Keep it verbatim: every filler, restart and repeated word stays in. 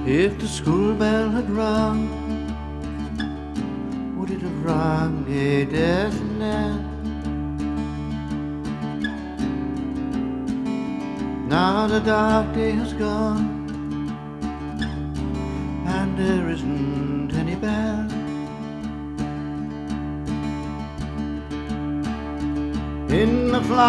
If the school bell had rung, would it have rung a death knell? Now the dark day has gone, and there isn't any bell. In the